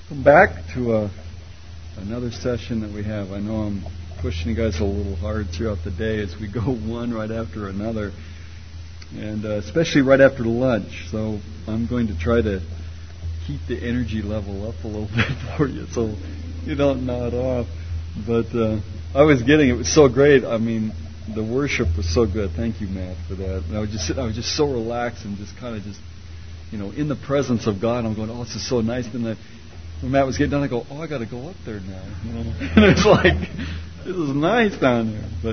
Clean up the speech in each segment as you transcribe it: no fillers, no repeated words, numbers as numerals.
Welcome back to another session that we have. I know I'm pushing you guys a little hard throughout the day as we go one right after another, and especially right after lunch. So I'm going to try to keep the energy level up a little bit for you so you don't nod off. But I was getting, it was so great. I mean, the worship was so good. Thank you, Matt, for that. And I was just so relaxed and just kind of in the presence of God. I'm going, oh, this is so nice. And when Matt was getting done, I go, oh, I got to go up there now. And it's like, this is nice down there. But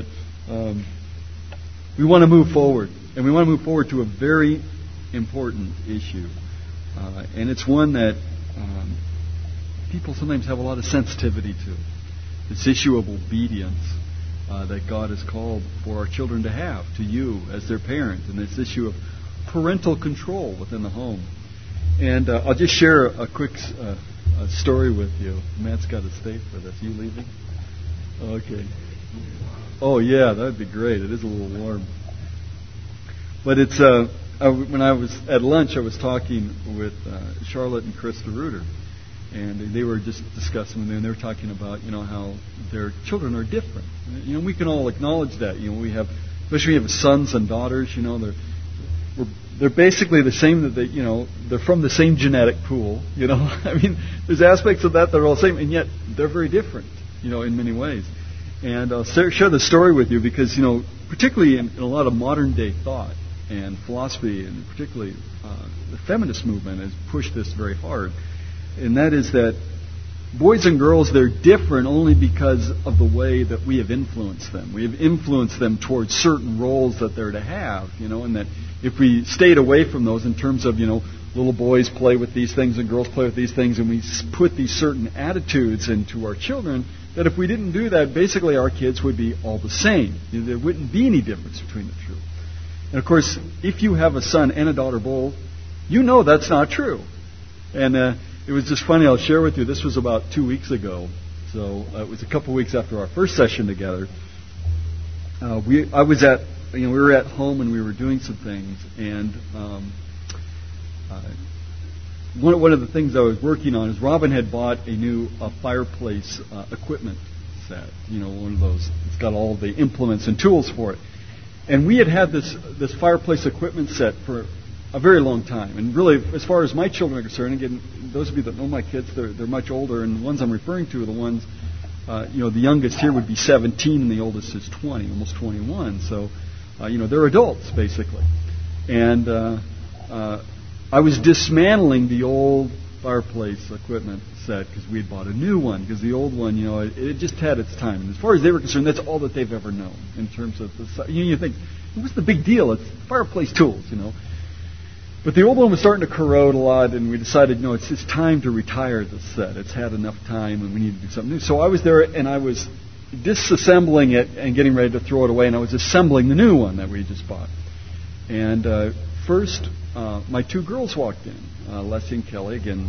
we want to move forward. And we want to move forward to a very important issue. And it's one that people sometimes have a lot of sensitivity to. This issue of obedience that God has called for our children to have, to you as their parent. And this issue of parental control within the home. And I'll just share a quick story with you. Matt's got to stay for this. You leaving? Okay. Oh, yeah, that'd be great. It is a little warm. But it's when I was at lunch, I was talking with Charlotte and Krista Reuter. And they were just discussing, and they were talking about, how their children are different. We can all acknowledge that. We have, especially we have sons and daughters. They're basically the same. That they're from the same genetic pool. I mean, there's aspects of that are all the same, and yet they're very different. In many ways. And I'll share the story with you because particularly in a lot of modern day thought and philosophy, and particularly the feminist movement has pushed this very hard. And that is that boys and girls, they're different only because of the way that we have influenced them. We have influenced them towards certain roles that they're to have, and that if we stayed away from those in terms of, little boys play with these things and girls play with these things, and we put these certain attitudes into our children, that if we didn't do that, basically our kids would be all the same. There wouldn't be any difference between the two. And of course, if you have a son and a daughter both, that's not true. And it was just funny. I'll share with you. This was about 2 weeks ago, so it was a couple weeks after our first session together. We were at home and we were doing some things, and one of the things I was working on is Robin had bought a new fireplace equipment set. One of those. It's got all the implements and tools for it. And we had this fireplace equipment set for a very long time. And really, as far as my children are concerned, again, those of you that know my kids, they're much older, and the ones I'm referring to are the ones, the youngest here would be 17 and the oldest is 20, almost 21. So, they're adults, basically. And I was dismantling the old fireplace equipment set because we had bought a new one, because the old one, it just had its time. And as far as they were concerned, that's all that they've ever known in terms of you think, what's the big deal? It's fireplace tools, But the old one was starting to corrode a lot, and we decided, it's time to retire the set. It's had enough time, and we need to do something new. So I was there, and I was disassembling it and getting ready to throw it away, and I was assembling the new one that we just bought. And first, my two girls walked in, Leslie and Kelly. Again,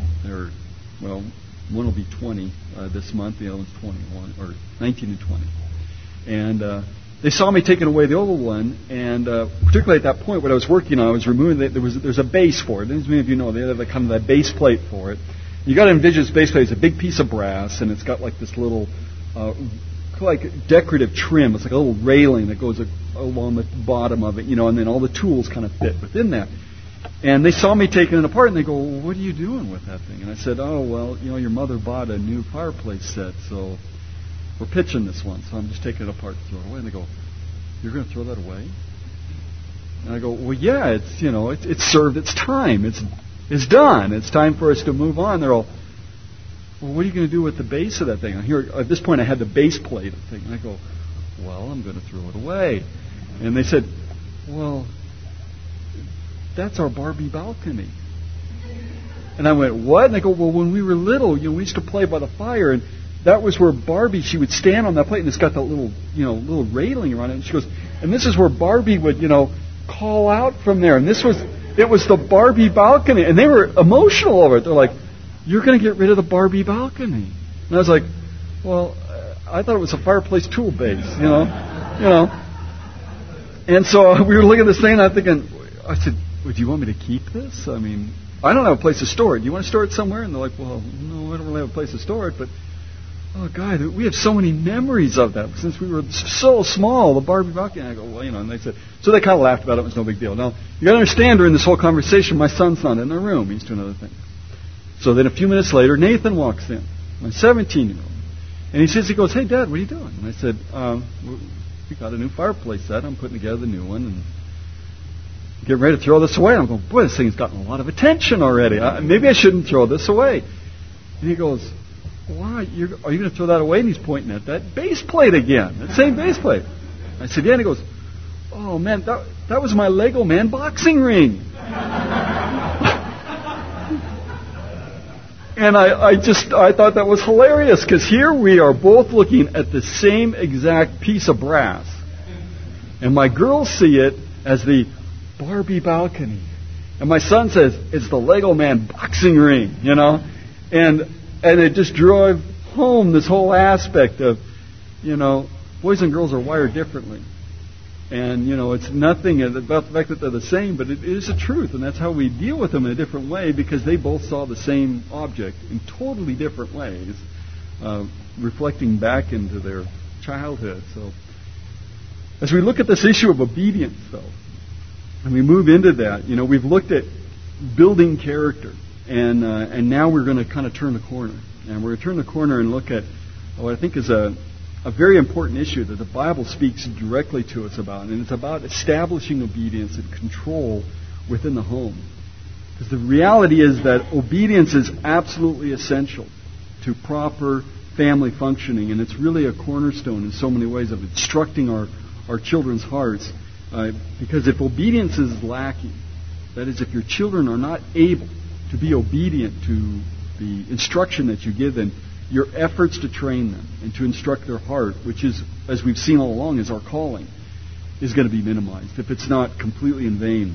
one will be 20 this month, the other one's 21, or 19 and 20. And they saw me taking away the old one, and particularly at that point, what I was working on, I was removing there's a base for it. As many of you know, they have kind of that base plate for it. You got to envision this base plate as a big piece of brass, and it's got like this little like decorative trim. It's like a little railing that goes along the bottom of it, and then all the tools kind of fit within that. And they saw me taking it apart, and they go, well, what are you doing with that thing? And I said, oh, well, your mother bought a new fireplace set, so we're pitching this one, so I'm just taking it apart to throw it away. And they go, you're going to throw that away? And I go, well, yeah, it's served its time. It's done. It's time for us to move on. They're all, well, what are you going to do with the base of that thing? Here, at this point, I had the base plate of the thing. And I go, well, I'm going to throw it away. And they said, well, that's our Barbie balcony. And I went, what? And they go, well, when we were little, we used to play by the fire, and that was where Barbie, she would stand on that plate, and it's got that little railing around it. And she goes, and this is where Barbie would, call out from there. And it was the Barbie balcony. And they were emotional over it. They're like, you're going to get rid of the Barbie balcony. And I was like, well, I thought it was a fireplace tool base, And so we were looking at this thing, and I'm thinking, I said, well, do you want me to keep this? I mean, I don't have a place to store it. Do you want to store it somewhere? And they're like, well, no, I don't really have a place to store it, but oh, God, we have so many memories of that since we were so small, the Barbie balcony. And I go, well, and they said, so they kind of laughed about it. It was no big deal. Now, you got to understand, during this whole conversation, my son's not in the room. He's doing other things. So then a few minutes later, Nathan walks in, my 17-year-old. And he goes, hey, Dad, what are you doing? And I said, we got a new fireplace set. I'm putting together the new one and getting ready to throw this away. And I'm going, boy, this thing's gotten a lot of attention already. Maybe I shouldn't throw this away. And he goes, why? Are you going to throw that away? And he's pointing at that base plate again, that same base plate. I said, yeah. And he goes, oh, man, that was my Lego Man boxing ring. And I thought that was hilarious, because here we are both looking at the same exact piece of brass. And my girls see it as the Barbie balcony. And my son says, it's the Lego Man boxing ring, And it just drove home this whole aspect of, boys and girls are wired differently. And, it's nothing about the fact that they're the same, but it is the truth. And that's how we deal with them in a different way, because they both saw the same object in totally different ways, reflecting back into their childhood. So, as we look at this issue of obedience, though, and we move into that, we've looked at building character. And now we're going to kind of turn the corner. And we're going to turn the corner and look at what I think is a very important issue that the Bible speaks directly to us about. And it's about establishing obedience and control within the home. Because the reality is that obedience is absolutely essential to proper family functioning. And it's really a cornerstone in so many ways of instructing our children's hearts. Because if obedience is lacking, that is, if your children are not able to be obedient to the instruction that you give them, your efforts to train them and to instruct their heart, which is, as we've seen all along, is our calling, is going to be minimized if it's not completely in vain.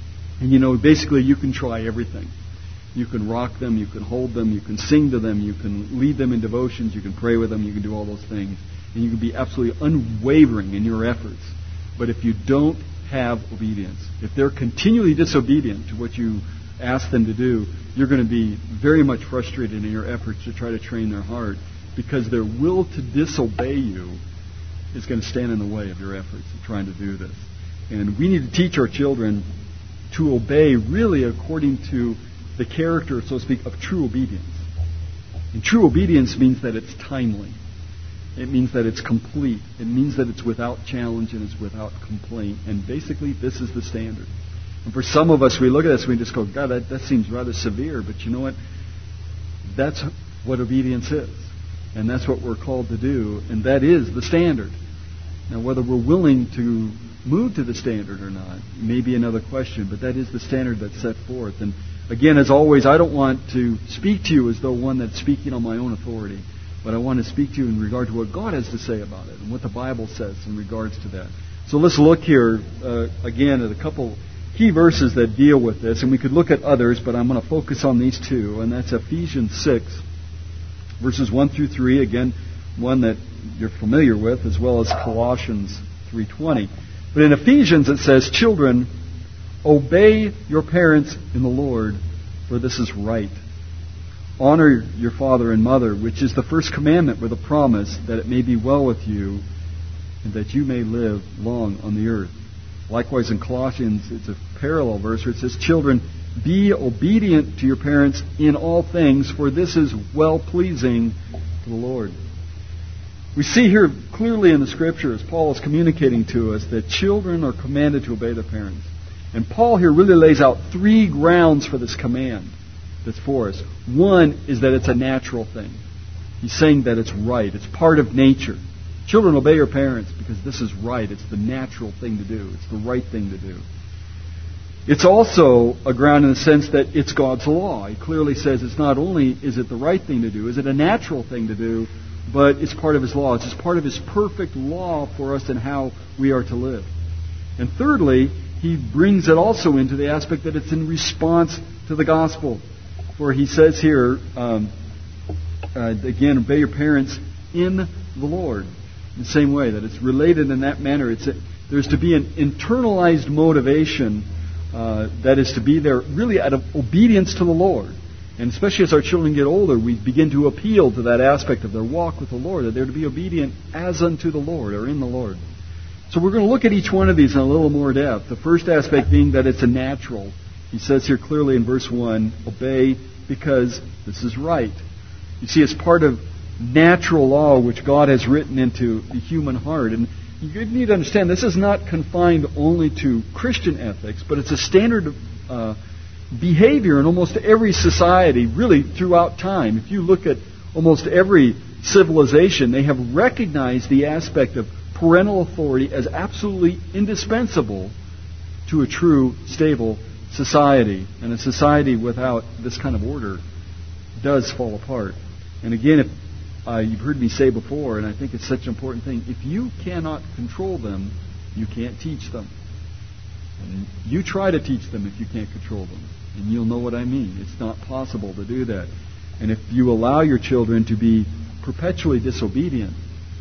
And basically you can try everything. You can rock them, you can hold them, you can sing to them, you can lead them in devotions, you can pray with them, you can do all those things. And you can be absolutely unwavering in your efforts. But if you don't have obedience, if they're continually disobedient to what you ask them to do, you're going to be very much frustrated in your efforts to try to train their heart, because their will to disobey you is going to stand in the way of your efforts of trying to do this. And we need to teach our children to obey really according to the character, so to speak, of true obedience. And true obedience means that it's timely. It means that it's complete. It means that it's without challenge and it's without complaint. And basically, this is the standard. And for some of us, we look at this and we just go, God, that seems rather severe. But you know what? That's what obedience is. And that's what we're called to do. And that is the standard. Now, whether we're willing to move to the standard or not may be another question. But that is the standard that's set forth. And again, as always, I don't want to speak to you as though one that's speaking on my own authority. But I want to speak to you in regard to what God has to say about it and what the Bible says in regards to that. So let's look here again at a couple key verses that deal with this. And we could look at others, but I'm going to focus on these two. And that's Ephesians 6, verses 1 through 3. Again, one that you're familiar with, as well as Colossians 3:20. But in Ephesians it says, "Children, obey your parents in the Lord, for this is right. Honor your father and mother, which is the first commandment with a promise that it may be well with you and that you may live long on the earth." Likewise in Colossians, it's a parallel verse where it says, "Children, be obedient to your parents in all things, for this is well-pleasing to the Lord." We see here clearly in the Scriptures, Paul is communicating to us that children are commanded to obey their parents. And Paul here really lays out three grounds for this command that's for us. One is that it's a natural thing. He's saying that it's right. It's part of nature. Children, obey your parents because this is right. It's the natural thing to do. It's the right thing to do. It's also a ground in the sense that it's God's law. He clearly says it's not only is it the right thing to do, is it a natural thing to do, but it's part of His law. It's just part of His perfect law for us and how we are to live. And thirdly, he brings it also into the aspect that it's in response to the gospel. For he says here, again, obey your parents in the Lord. In the same way that it's related in that manner. There's to be an internalized motivation that is to be there really out of obedience to the Lord. And especially as our children get older, we begin to appeal to that aspect of their walk with the Lord, that they're to be obedient as unto the Lord, or in the Lord. So we're going to look at each one of these in a little more depth. The first aspect being that it's a natural. He says here clearly in verse 1, obey because this is right. You see, it's part of natural law which God has written into the human heart. And you need to understand, this is not confined only to Christian ethics, but it's a standard of behavior in almost every society, really throughout time. If you look at almost every civilization, they have recognized the aspect of parental authority as absolutely indispensable to a true, stable society. And a society without this kind of order does fall apart. And again, if you've heard me say before, and I think it's such an important thing, if you cannot control them, you can't teach them. And you try to teach them if you can't control them. And you'll know what I mean. It's not possible to do that. And if you allow your children to be perpetually disobedient,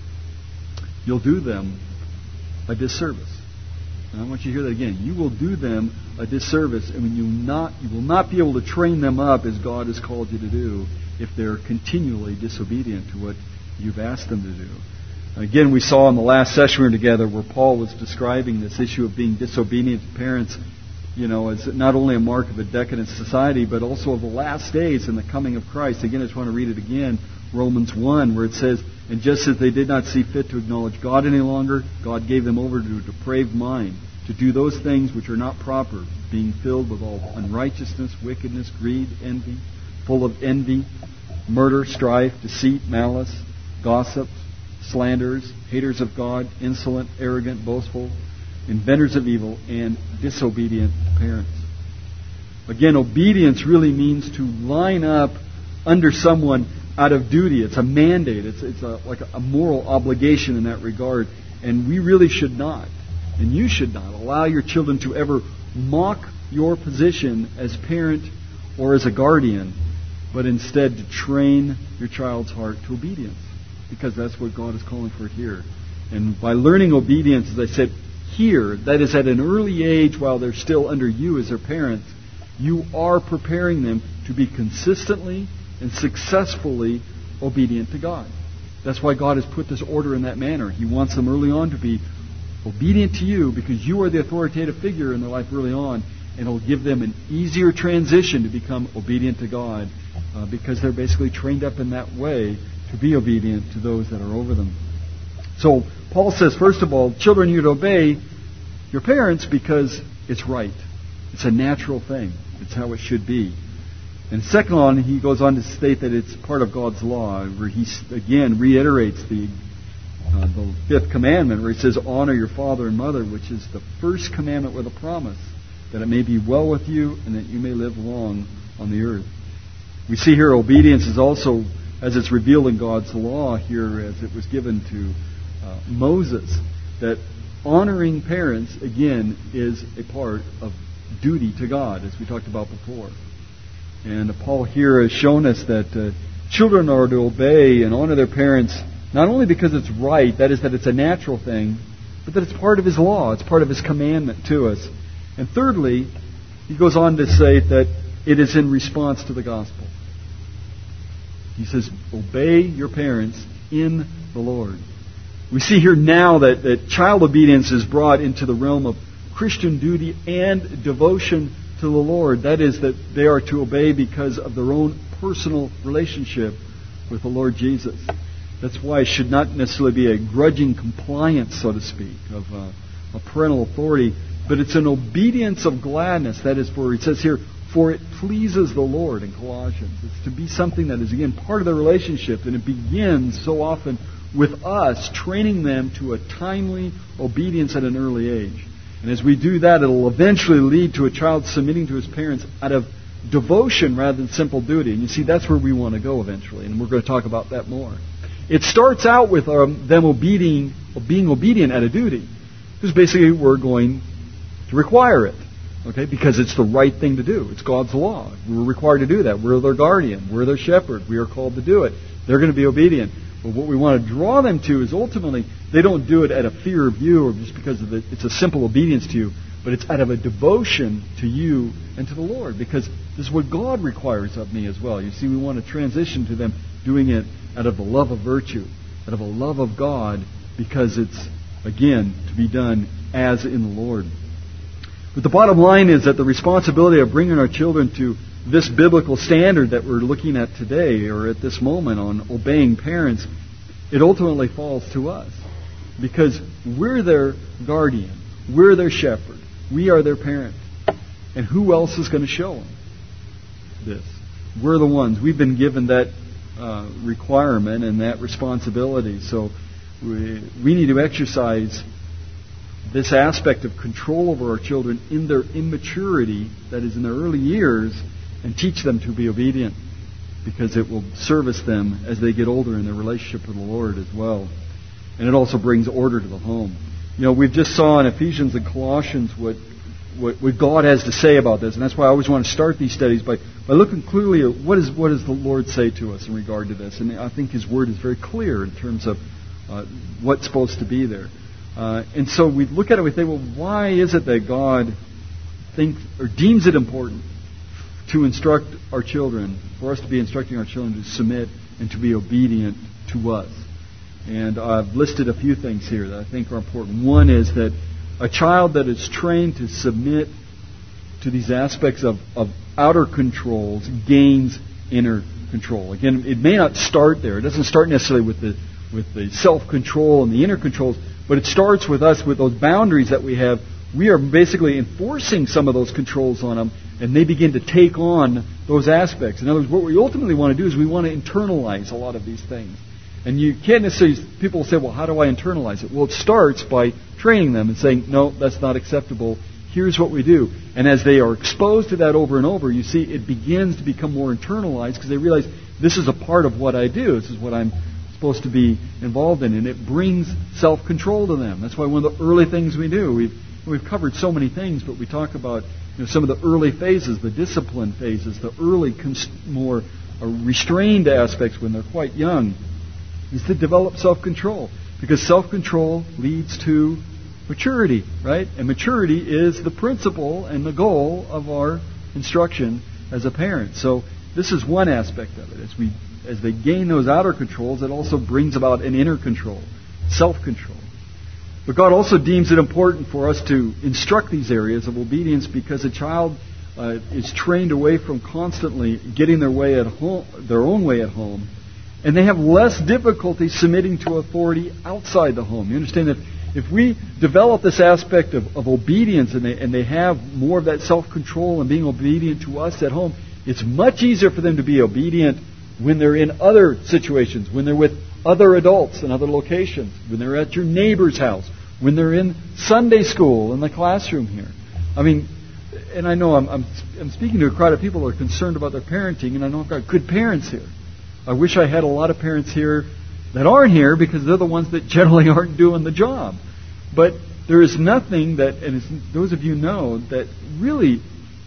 you'll do them a disservice. And I want you to hear that again. You will do them a disservice, and you will not be able to train them up as God has called you to do if they're continually disobedient to what you've asked them to do. And again, we saw in the last session we were together where Paul was describing this issue of being disobedient to parents, as not only a mark of a decadent society, but also of the last days and the coming of Christ. Again, I just want to read it again, Romans 1, where it says, and just as they did not see fit to acknowledge God any longer, God gave them over to a depraved mind, to do those things which are not proper, being filled with all unrighteousness, wickedness, greed, envy, full of envy, murder, strife, deceit, malice, gossips, slanderers, haters of God, insolent, arrogant, boastful, inventors of evil, and disobedient parents. Again, obedience really means to line up under someone out of duty. It's a mandate. It's like a moral obligation in that regard. And we really should not, and you should not, allow your children to ever mock your position as parent or as a guardian, but instead to train your child's heart to obedience, because that's what God is calling for here. And by learning obedience, as I said, here, that is at an early age while they're still under you as their parents, you are preparing them to be consistently and successfully obedient to God. That's why God has put this order in that manner. He wants them early on to be obedient to you because you are the authoritative figure in their life early on, and it'll give them an easier transition to become obedient to God because they're basically trained up in that way to be obedient to those that are over them. So Paul says, first of all, children, you'd obey your parents because it's right. It's a natural thing. It's how it should be. And second on, he goes on to state that it's part of God's law, where he again reiterates the fifth commandment, where he says, honor your father and mother, which is the first commandment with a promise, that it may be well with you and that you may live long on the earth. We see here obedience is also, as it's revealed in God's law here, as it was given to Moses, that honoring parents, again, is a part of duty to God, as we talked about before. And Paul here has shown us that children are to obey and honor their parents not only because it's right, that is, that it's a natural thing, but that it's part of His law, it's part of His commandment to us. And thirdly, he goes on to say that it is in response to the gospel. He says, obey your parents in the Lord. We see here now that child obedience is brought into the realm of Christian duty and devotion to the Lord. That is, that they are to obey because of their own personal relationship with the Lord Jesus. That's why it should not necessarily be a grudging compliance, so to speak, of a parental authority, but it's an obedience of gladness. That is, for it says here, for it pleases the Lord in Colossians. It's to be something that is, again, part of the relationship, and it begins so often with us training them to a timely obedience at an early age. And as we do that, it'll eventually lead to a child submitting to his parents out of devotion rather than simple duty. And you see, that's where we want to go eventually, and we're going to talk about that more. It starts out with them being obedient out of duty, because basically we're going to require it, okay? Because it's the right thing to do. It's God's law. We're required to do that. We're their guardian. We're their shepherd. We are called to do it. They're going to be obedient. But what we want to draw them to is ultimately they don't do it out of fear of you or just because it's a simple obedience to you, but it's out of a devotion to you and to the Lord, because this is what God requires of me as well. You see, we want to transition to them doing it out of the love of virtue, out of a love of God, because it's, again, to be done as in the Lord. But the bottom line is that the responsibility of bringing our children to this biblical standard that we're looking at today, or at this moment, on obeying parents, it ultimately falls to us. Because we're their guardian. We're their shepherd. We are their parent. And who else is going to show them this? We're the ones. We've been given that requirement and that responsibility. So we need to exercise this aspect of control over our children in their immaturity, that is in their early years, and teach them to be obedient, because it will service them as they get older in their relationship with the Lord as well. And it also brings order to the home. You know, we've just saw in Ephesians and Colossians what God has to say about this, and that's why I always want to start these studies by looking clearly at what does the Lord say to us in regard to this. And I think His Word is very clear in terms of what's supposed to be there. And so we look at it and we think, well, why is it that God thinks or deems it important to instruct our children, for us to be instructing our children to submit and to be obedient to us? And I've listed a few things here that I think are important. One is that a child that is trained to submit to these aspects of outer controls gains inner control. Again, it may not start there. It doesn't start necessarily with the self-control and the inner controls, but it starts with us, with those boundaries that we have. We are basically enforcing some of those controls on them, and they begin to take on those aspects. In other words, what we ultimately want to do is we want to internalize a lot of these things. And you can't necessarily, people say, well, how do I internalize it? Well, it starts by training them and saying, no, that's not acceptable. Here's what we do. And as they are exposed to that over and over, you see it begins to become more internalized, because they realize this is a part of what I do. This is what I'm supposed to be involved in. And it brings self-control to them. That's why one of the early things we do, we've covered so many things, but we talk about some of the early phases, the discipline phases, the early more restrained aspects when they're quite young, is to develop self-control. Because self-control leads to maturity, right? And maturity is the principle and the goal of our instruction as a parent. So this is one aspect of it. As they gain those outer controls, it also brings about an inner control, self-control. But God also deems it important for us to instruct these areas of obedience, because a child is trained away from constantly getting their way at home, their own way at home, and they have less difficulty submitting to authority outside the home. You understand that if we develop this aspect of obedience, and they have more of that self-control and being obedient to us at home, it's much easier for them to be obedient when they're in other situations, when they're with other adults in other locations, when they're at your neighbor's house, when they're in Sunday school, in the classroom here. I mean, and I know I'm speaking to a crowd of people that are concerned about their parenting, and I know I've got good parents here. I wish I had a lot of parents here that aren't here, because they're the ones that generally aren't doing the job. But there is nothing that, and as those of you know, that really,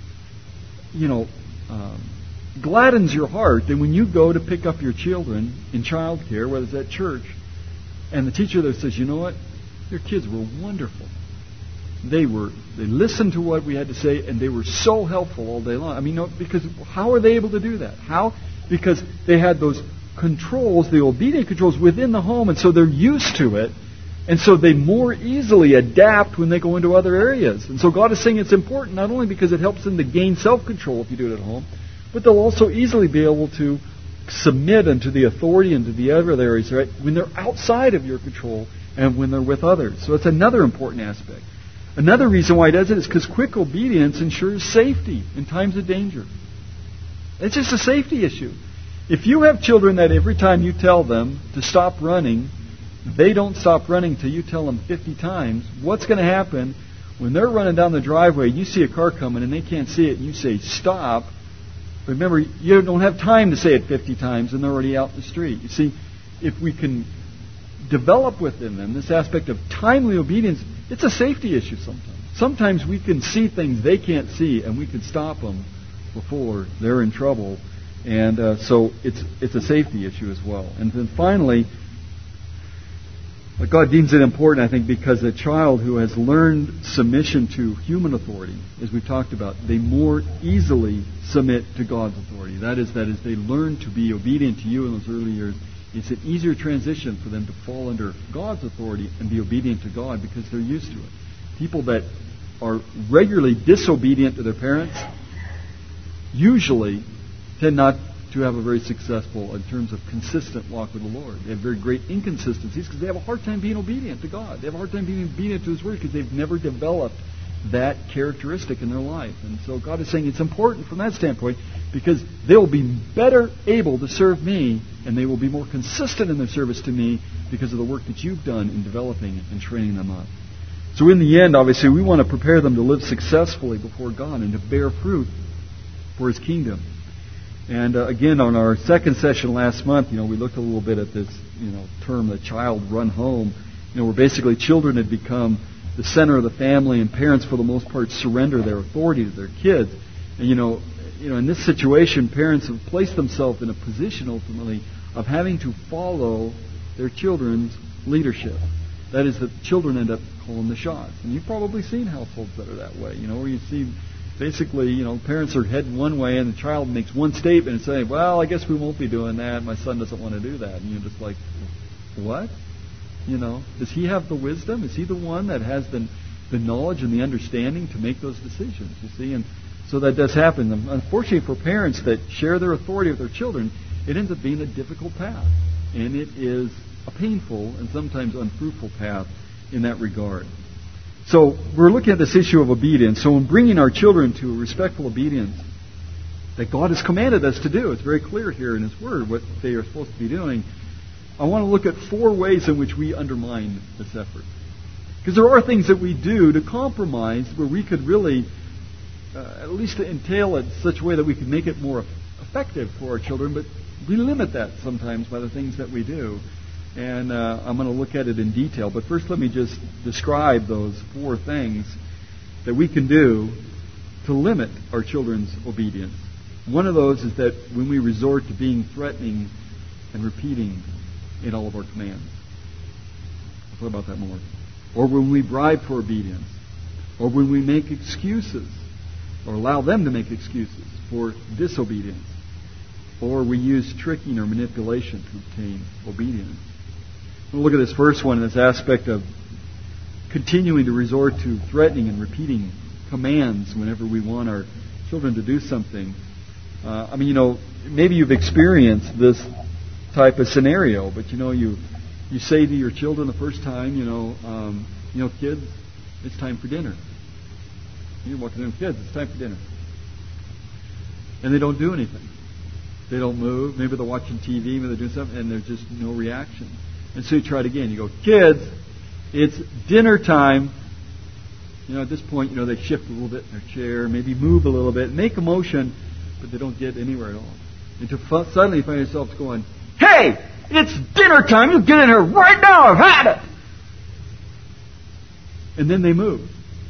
gladdens your heart than when you go to pick up your children in child care, whether it's at church, and the teacher there says, you know what, your kids were wonderful. They listened to what we had to say, and they were so helpful all day long. I mean, because how are they able to do that? How? Because they had those controls, the obedient controls within the home, and so they're used to it, and so they more easily adapt when they go into other areas. And so God is saying it's important not only because it helps them to gain self-control if you do it at home, but they'll also easily be able to submit unto the authority and to the other areas, right, when they're outside of your control and when they're with others. So it's another important aspect. Another reason why he does it is because quick obedience ensures safety in times of danger. It's just a safety issue. If you have children that every time you tell them to stop running, they don't stop running till you tell them 50 times, what's going to happen when they're running down the driveway, you see a car coming and they can't see it, and you say, stop. Remember, you don't have time to say it 50 times, and they're already out in the street. You see, if we can develop within them this aspect of timely obedience, it's a safety issue sometimes. Sometimes we can see things they can't see, and we can stop them before they're in trouble. And so it's a safety issue as well. And then finally, But God deems it important, I think, because a child who has learned submission to human authority, as we've talked about, they more easily submit to God's authority. That is, they learn to be obedient to you in those early years. It's an easier transition for them to fall under God's authority and be obedient to God because they're used to it. People that are regularly disobedient to their parents usually tend not to have a very successful, in terms of consistent walk with the Lord. They have very great inconsistencies because they have a hard time being obedient to God. They have a hard time being obedient to His Word because they've never developed that characteristic in their life. And so God is saying it's important from that standpoint because they'll be better able to serve me and they will be more consistent in their service to me because of the work that you've done in developing and training them up. So in the end, obviously, we want to prepare them to live successfully before God and to bear fruit for His kingdom. And again, on our second session last month, we looked a little bit at this, term, the child run home, where basically children had become the center of the family, and parents, for the most part, surrender their authority to their kids. And in this situation, parents have placed themselves in a position ultimately of having to follow their children's leadership. That is, the children end up calling the shots. And you've probably seen households that are that way, where you see. Basically, parents are heading one way and the child makes one statement and saying, well, I guess we won't be doing that. My son doesn't want to do that. And you're just like, what? Does he have the wisdom? Is he the one that has the knowledge and the understanding to make those decisions? You see, and so that does happen. Unfortunately, for parents that share their authority with their children, it ends up being a difficult path. And it is a painful and sometimes unfruitful path in that regard. So we're looking at this issue of obedience. So in bringing our children to a respectful obedience that God has commanded us to do, it's very clear here in His Word what they are supposed to be doing. I want to look at 4 ways in which we undermine this effort. Because there are things that we do to compromise where we could really at least entail it in such a way that we could make it more effective for our children, but we limit that sometimes by the things that we do. And I'm going to look at it in detail. But first let me just describe those 4 things that we can do to limit our children's obedience. One of those is that when we resort to being threatening and repeating in all of our commands. I'll talk about that more. Or when we bribe for obedience. Or when we make excuses or allow them to make excuses for disobedience. Or we use tricking or manipulation to obtain obedience. We'll look at this first one, this aspect of continuing to resort to threatening and repeating commands whenever we want our children to do something. Maybe you've experienced this type of scenario, but you say to your children the first time, kids, it's time for dinner. You're walking in, kids, it's time for dinner. And they don't do anything. They don't move. Maybe they're watching TV, maybe they're doing something, and there's just no reaction. And so you try it again. You go, kids, it's dinner time. At this point, they shift a little bit in their chair, maybe move a little bit, make a motion, but they don't get anywhere at all. Until suddenly you find yourself going, hey, it's dinner time. You get in here right now. I've had it. And then they move.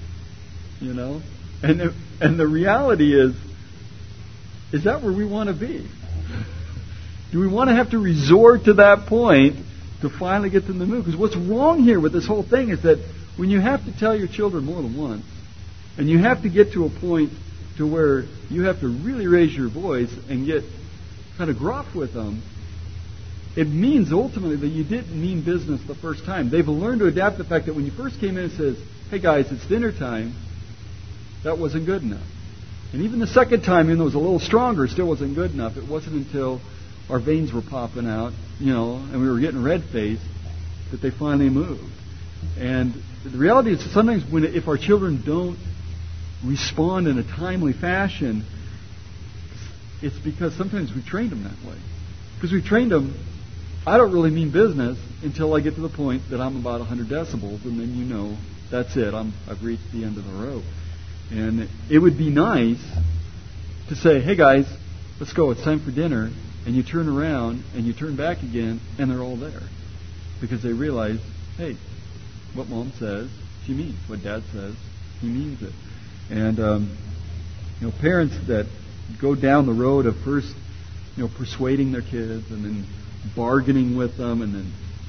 And the reality is that where we want to be? Do we want to have to resort to that point to finally get them to move? Because what's wrong here with this whole thing is that when you have to tell your children more than once, and you have to get to a point to where you have to really raise your voice and get kind of gruff with them, it means ultimately that you didn't mean business the first time. They've learned to adapt the fact that when you first came in and says, hey guys, it's dinner time, that wasn't good enough. And even the second time, even though it was a little stronger, it still wasn't good enough. It wasn't until our veins were popping out, and we were getting red-faced, that they finally moved. And the reality is sometimes if our children don't respond in a timely fashion, it's because sometimes we trained them that way. Because we trained them, I don't really mean business until I get to the point that I'm about 100 decibels, and then that's it. I've reached the end of the rope. And it would be nice to say, hey guys, let's go, it's time for dinner. And you turn around and you turn back again and they're all there. Because they realize, hey, what Mom says, she means. What Dad says, he means it. And, parents that go down the road of first, persuading their kids and then bargaining with them and then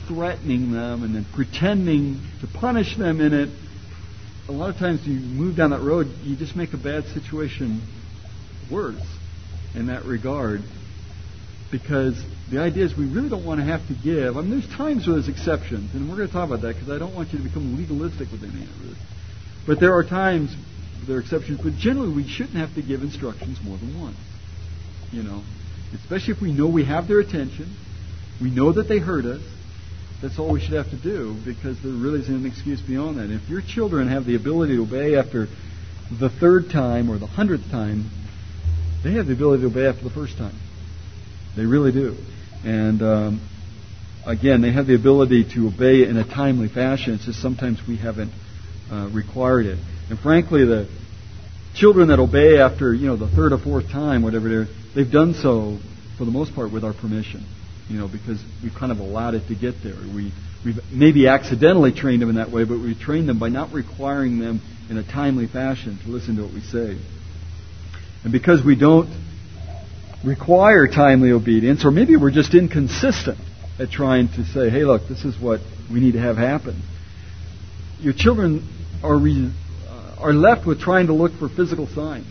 threatening them and then pretending to punish them in it, a lot of times you move down that road, you just make a bad situation worse in that regard. Because the idea is we really don't want to have to give. I mean, there's times where there's exceptions, and we're going to talk about that because I don't want you to become legalistic with any of this. But there are times there are exceptions, but generally we shouldn't have to give instructions more than once. Especially if we know we have their attention, we know that they heard us. That's all we should have to do, because there really isn't an excuse beyond that. If your children have the ability to obey after the third time or the 100th time, they have the ability to obey after the first time. They really do. And again, they have the ability to obey in a timely fashion. It's just sometimes we haven't required it. And frankly, the children that obey after the third or fourth time, whatever it is, they've done so for the most part with our permission. Because we've kind of allowed it to get there. We've maybe accidentally trained them in that way, but we trained them by not requiring them in a timely fashion to listen to what we say. And because we don't require timely obedience, or maybe we're just inconsistent at trying to say, hey, look, this is what we need to have happen. Your children are left with trying to look for physical signs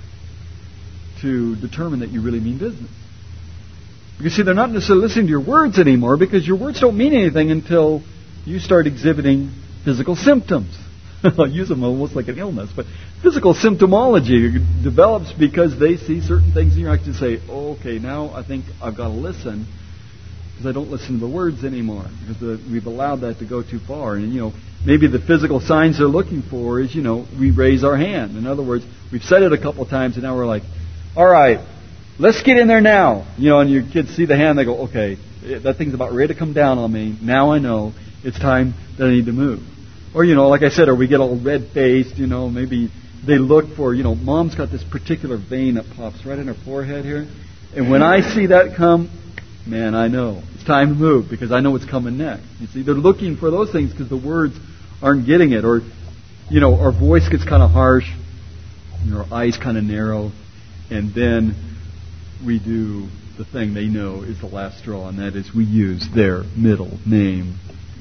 to determine that you really mean business. Because, see, they're not necessarily listening to your words anymore, because your words don't mean anything until you start exhibiting physical symptoms. I'll use them almost like an illness, but physical symptomology develops because they see certain things in your act and say, oh, okay, now I think I've got to listen, because I don't listen to the words anymore, because we've allowed that to go too far. And, maybe the physical signs they're looking for is, we raise our hand. In other words, we've said it a couple of times, and now we're like, all right, let's get in there now. And your kids see the hand, they go, okay, that thing's about ready to come down on me. Now I know it's time that I need to move. Or, like I said, or we get all red-faced, maybe they look for, Mom's got this particular vein that pops right in her forehead here. And when I see that come, man, I know it's time to move, because I know what's coming next. You see, they're looking for those things because the words aren't getting it. Or, our voice gets kind of harsh, and our eyes kind of narrow, and then we do the thing they know is the last straw, and that is we use their middle name.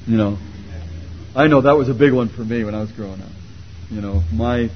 I know that was a big one for me when I was growing up. My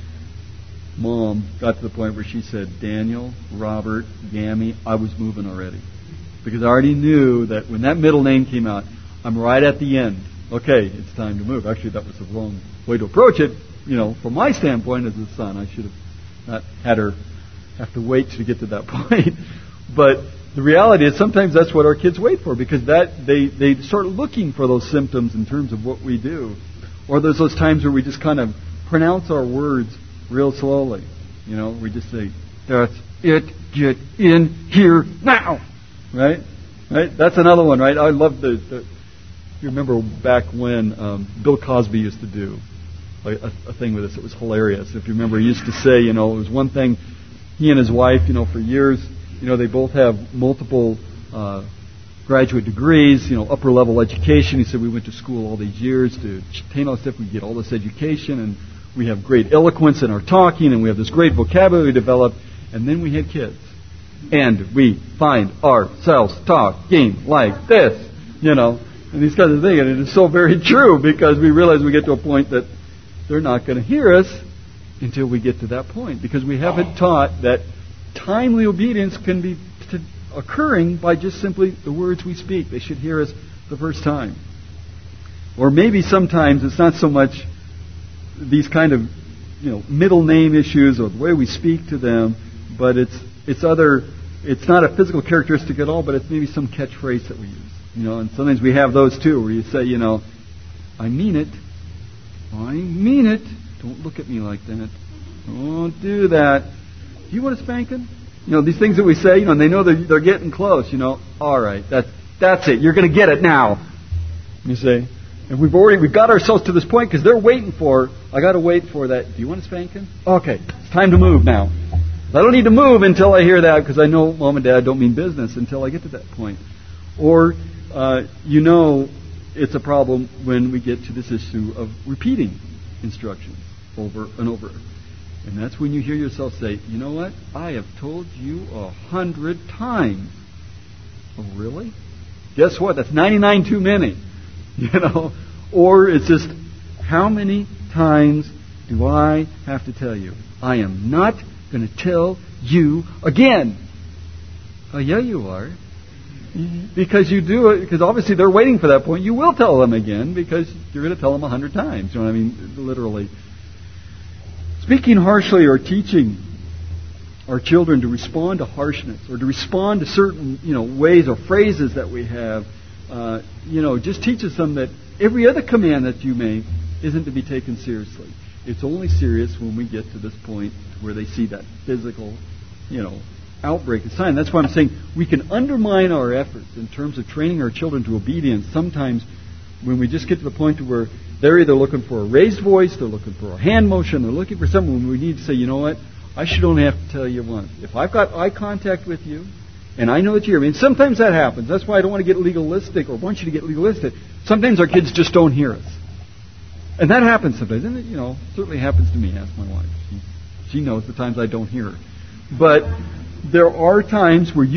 mom got to the point where she said, Daniel, Robert, Gammy, I was moving already. Because I already knew that when that middle name came out, I'm right at the end. Okay, it's time to move. Actually, that was the wrong way to approach it. From my standpoint as a son, I should have not had her have to wait to get to that point. But the reality is sometimes that's what our kids wait for, because they start looking for those symptoms in terms of what we do. Or there's those times where we just kind of pronounce our words real slowly. We just say, that's it, get in here now. Right? That's another one, right? I love you remember back when Bill Cosby used to do a thing with this. It was hilarious. If you remember, he used to say, it was one thing, he and his wife, for years, they both have multiple graduate degrees, upper level education. He said, we went to school all these years to obtain all this stuff. We get all this education, and we have great eloquence in our talking, and we have this great vocabulary developed, and then we had kids. And we find ourselves talking like this, and these kinds of things. And it is so very true, because we realize we get to a point that they're not going to hear us until we get to that point, because we haven't taught that timely obedience can be occurring by just simply the words we speak. They should hear us the first time. Or maybe sometimes it's not so much these kind of middle name issues or the way we speak to them, but it's not a physical characteristic at all, but it's maybe some catchphrase that we use. And sometimes we have those too, where you say, I mean it. I mean it. Don't look at me like that. Don't do that. Do you want a spanking? These things that we say, and they know they're getting close, All right, that's it. You're going to get it now. You say, and we've got ourselves to this point because they're waiting for, I got to wait for that. Do you want a spanking? Okay, it's time to move now. I don't need to move until I hear that, because I know Mom and Dad don't mean business until I get to that point. Or, it's a problem when we get to this issue of repeating instructions over and over. And that's when you hear yourself say, you know what? I have told you 100 times. Oh, really? Guess what? That's 99 too many. Or it's just, how many times do I have to tell you? I am not going to tell you again. Oh, yeah, you are. Because you do it, because obviously they're waiting for that point. You will tell them again because you're going to tell them 100 times. You know what I mean? Literally. Speaking harshly or teaching our children to respond to harshness or to respond to certain, ways or phrases that we have, just teaches them that every other command that you make isn't to be taken seriously. It's only serious when we get to this point where they see that physical, outbreak of sign. That's why I'm saying we can undermine our efforts in terms of training our children to obedience sometimes when we just get to the point to where they're either looking for a raised voice, they're looking for a hand motion, they're looking for something when we need to say, you know what, I should only have to tell you once. If I've got eye contact with you, and I know that you hear me, and sometimes that happens. That's why I don't want to get legalistic or want you to get legalistic. Sometimes our kids just don't hear us. And that happens sometimes. And it, certainly happens to me. Ask my wife. She knows the times I don't hear her. But there are times where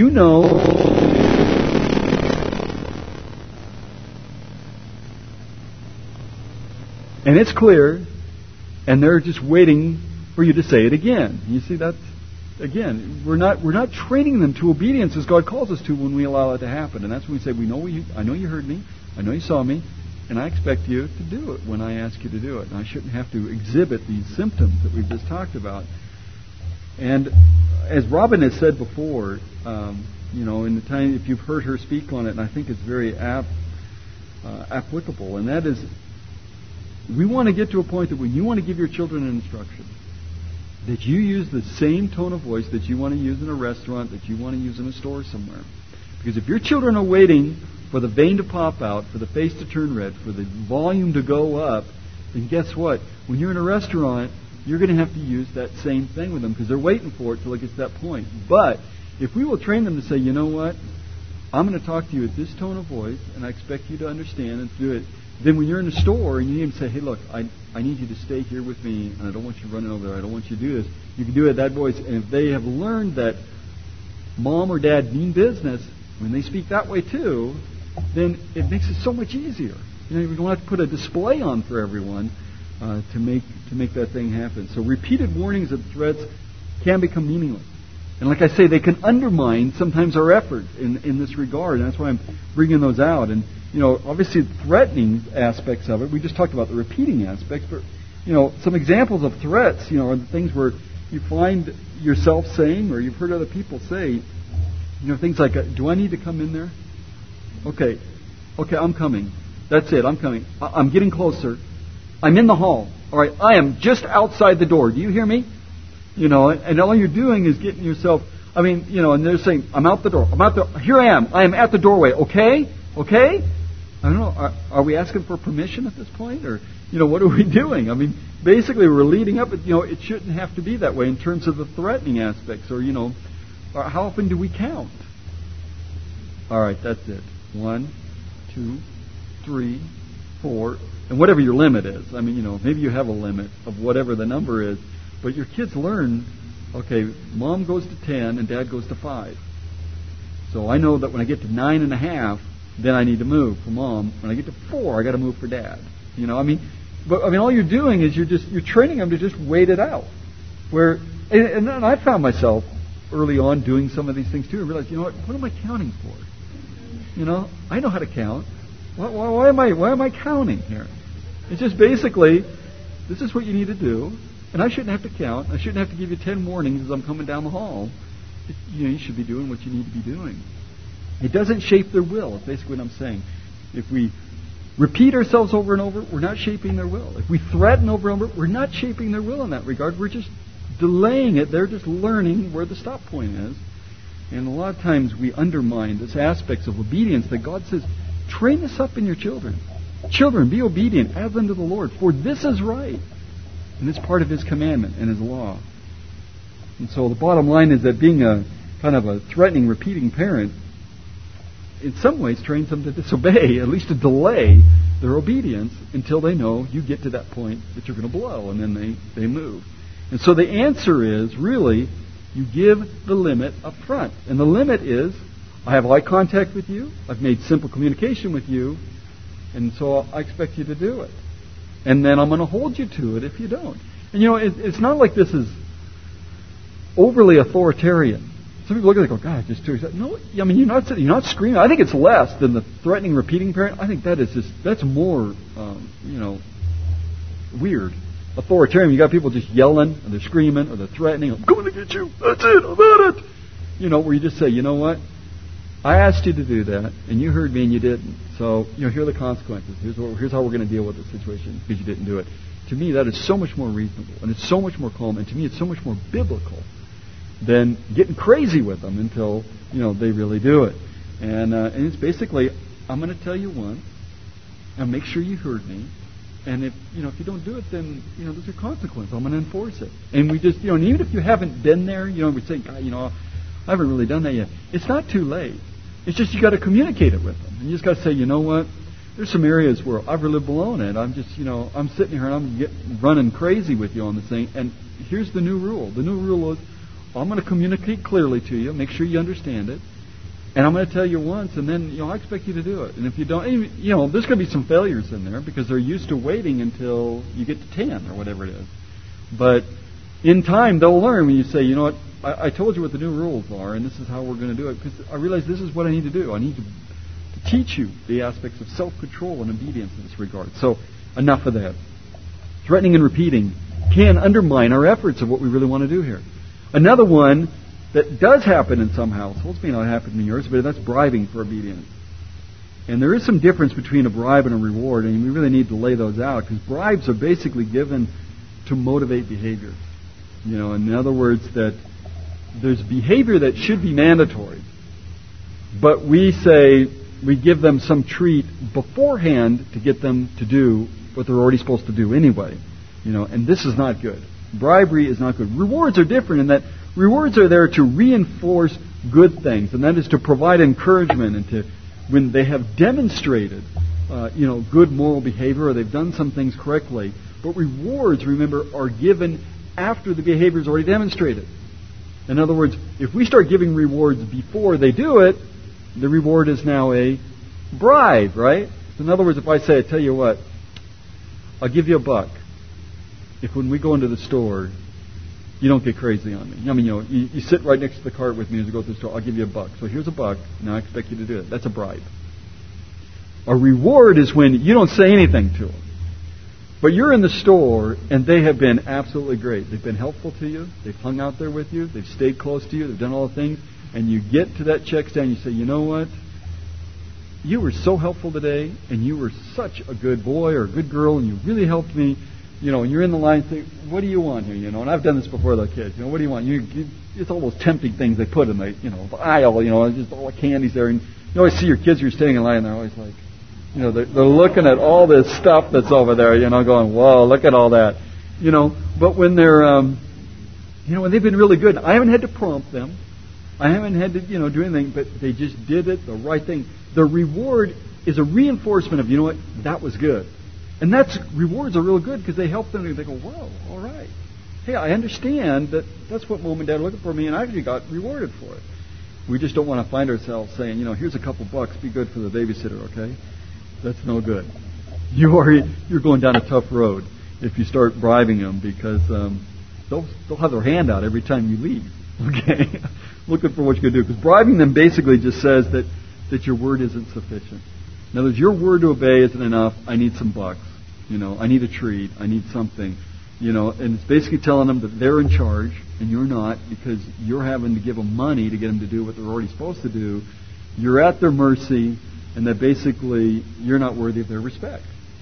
and it's clear, and they're just waiting for you to say it again. You see, that's, again, we're not training them to obedience as God calls us to when we allow it to happen. And that's when we say, I know you heard me, I know you saw me, and I expect you to do it when I ask you to do it. And I shouldn't have to exhibit these symptoms that we've just talked about. And as Robin has said before, in the time, if you've heard her speak on it, and I think it's very applicable, and that is, we want to get to a point that when you want to give your children an instruction, that you use the same tone of voice that you want to use in a restaurant, that you want to use in a store somewhere. Because if your children are waiting for the vein to pop out, for the face to turn red, for the volume to go up, then guess what? When you're in a restaurant, you're going to have to use that same thing with them because they're waiting for it till it gets to that point. But if we will train them to say, you know what, I'm going to talk to you at this tone of voice, and I expect you to understand and to do it. Then when you're in the store and you need to say, hey, look, I need you to stay here with me, and I don't want you running over there. I don't want you to do this. You can do it at that voice. And if they have learned that mom or dad mean business, when they speak that way too, then it makes it so much easier. We don't have to put a display on for everyone to make that thing happen. So repeated warnings and threats can become meaningless. And like I say, they can undermine sometimes our effort in this regard. And that's why I'm bringing those out. And, obviously threatening aspects of it, we just talked about the repeating aspects, but, some examples of threats, are the things where you find yourself saying, or you've heard other people say, things like, do I need to come in there? Okay, I'm coming. That's it, I'm coming. I'm getting closer. I'm in the hall. All right, I am just outside the door. Do you hear me? And all you're doing is getting yourself, and they're saying, I'm out the door. Here I am. I am at the doorway. Okay? I don't know. Are we asking for permission at this point? Or, what are we doing? Basically we're leading up. It shouldn't have to be that way in terms of the threatening aspects. Or, how often do we count? All right, that's it. 1, 2, 3, 4, and whatever your limit is. Maybe you have a limit of whatever the number is. But your kids learn, okay, mom goes to 10 and dad goes to 5. So I know that when I get to 9.5, then I need to move for mom. When I get to 4, I got to move for dad. But all you're doing is you're training them to just wait it out. And then I found myself early on doing some of these things too, and realized, what am I counting for? I know how to count. Why am I counting here? It's just basically, this is what you need to do. And I shouldn't have to count. I shouldn't have to give you 10 warnings as I'm coming down the hall. You should be doing what you need to be doing. It doesn't shape their will. That's basically what I'm saying. If we repeat ourselves over and over, we're not shaping their will. If we threaten over and over, we're not shaping their will in that regard. We're just delaying it. They're just learning where the stop point is. And a lot of times we undermine this aspects of obedience that God says, train this up in your children. Children, be obedient as unto the Lord, for this is right. And it's part of His commandment and His law. And so the bottom line is that being a kind of a threatening, repeating parent, in some ways trains them to disobey, at least to delay their obedience until they know you get to that point that you're going to blow, and then they move. And so the answer is, really, you give the limit up front. And the limit is, I have eye contact with you, I've made simple communication with you, And so I expect you to do it. And then I'm going to hold you to it if you don't. And it's not like this is overly authoritarian. Some people look at it and go, God, just too. No, I mean, you're not screaming. I think it's less than the threatening, repeating parent. I think that's more, weird. Authoritarian, you got people just yelling, or they're screaming, or they're threatening, I'm going to get you, that's it, I'm at it. Where you just say, you know what? I asked you to do that, and you heard me and you didn't. So, here are the consequences. Here's how we're going to deal with the situation because you didn't do it. To me, that is so much more reasonable, and it's so much more calm, and to me, it's so much more biblical than getting crazy with them until, they really do it. And it's basically, I'm going to tell you once, and make sure you heard me. And if you don't do it, then there's a consequence. I'm going to enforce it. And we just and even if you haven't been there, we say, God, I haven't really done that yet. It's not too late. It's just you got to communicate it with them, and you just got to say, you know what? There's some areas where I've really blown it. I'm just I'm sitting here and I'm running crazy with you on this thing. And here's the new rule. The new rule is I'm going to communicate clearly to you, make sure you understand it. And I'm going to tell you once, and then I expect you to do it. And if you don't, there's going to be some failures in there because they're used to waiting until you get to 10 or whatever it is. But in time, they'll learn when you say, you know what, I told you what the new rules are, and this is how we're going to do it because I realize this is what I need to do. I need to teach you the aspects of self-control and obedience in this regard. So enough of that. Threatening and repeating can undermine our efforts of what we really want to do here. Another one that does happen in some households, may not happen in yours, but that's bribing for obedience. And there is some difference between a bribe and a reward, and we really need to lay those out, because bribes are basically given to motivate behavior. In other words, that there's behavior that should be mandatory, but we say we give them some treat beforehand to get them to do what they're already supposed to do anyway. And this is not good. Bribery is not good. Rewards are different in that rewards are there to reinforce good things, and that is to provide encouragement and to, when they have demonstrated, good moral behavior or they've done some things correctly. But rewards, remember, are given after the behavior is already demonstrated. In other words, if we start giving rewards before they do it, the reward is now a bribe, right? So in other words, if I say, I tell you what, I'll give you $1. If when we go into the store, you don't get crazy on me. You sit right next to the cart with me as we go through the store. I'll give you $1. So here's $1. Now I expect you to do it. That's a bribe. A reward is when you don't say anything to them. But you're in the store, and they have been absolutely great. They've been helpful to you. They've hung out there with you. They've stayed close to you. They've done all the things. And you get to that check stand, and you say, you know what? You were so helpful today, and you were such a good boy or a good girl, and you really helped me. And you're in the line saying, what do you want here? And I've done this before with the kids. What do you want? It's all those tempting things they put in the aisle, just all the candies there. And you always see your kids who are standing in line, and they're always like, they're looking at all this stuff that's over there, going, whoa, look at all that. But when they're, when they've been really good, I haven't had to prompt them. I haven't had to, do anything, but they just did it, the right thing. The reward is a reinforcement of, what, that was good. And rewards are real good because they help them. They go, whoa, all right. Hey, I understand that's what Mom and Dad are looking for me, and I actually got rewarded for it. We just don't want to find ourselves saying, here's a couple $, be good for the babysitter, okay? That's no good. You're going down a tough road if you start bribing them because they'll have their hand out every time you leave, okay? Looking for what you can do. Because bribing them basically just says that your word isn't sufficient. In other words, your word to obey isn't enough. I need some $. I need a treat. I need something. And it's basically telling them that they're in charge and you're not because you're having to give them money to get them to do what they're already supposed to do. You're at their mercy, and that basically you're not worthy of their respect.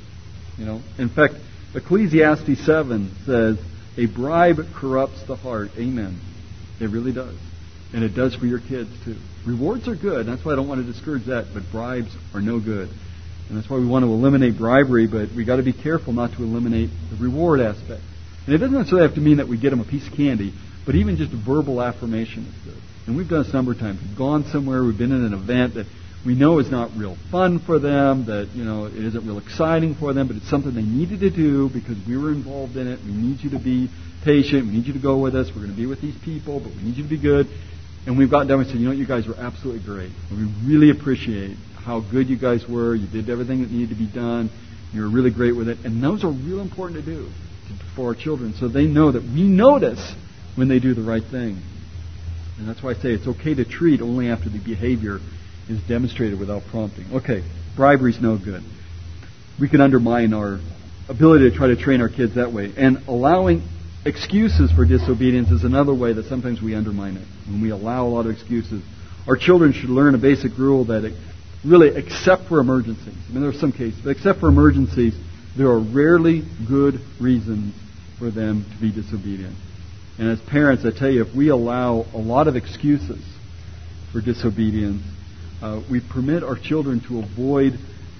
In fact, Ecclesiastes 7 says, a bribe corrupts the heart. Amen. It really does. And it does for your kids too. Rewards are good. That's why I don't want to discourage that. But bribes are no good. And that's why we want to eliminate bribery. But we got to be careful not to eliminate the reward aspect. And it doesn't necessarily have to mean that we get them a piece of candy. But even just a verbal affirmation is good. And we've done this a number of times. We've gone somewhere. We've been in an event that we know is not real fun for them. That it isn't real exciting for them. But it's something they needed to do because we were involved in it. We need you to be patient. We need you to go with us. We're going to be with these people. But we need you to be good. And we've gotten down and said, you guys were absolutely great. And we really appreciate how good you guys were. You did everything that needed to be done. You were really great with it. And those are real important to do for our children, so they know that we notice when they do the right thing. And that's why I say it's okay to treat only after the behavior is demonstrated without prompting. Okay, bribery's no good. We can undermine our ability to try to train our kids that way. And allowing excuses for disobedience is another way that sometimes we undermine it. When we allow a lot of excuses, our children should learn a basic rule that really, except for emergencies, I mean, there are some cases, but except for emergencies, there are rarely good reasons for them to be disobedient. And as parents, I tell you, if we allow a lot of excuses for disobedience, we permit our children to avoid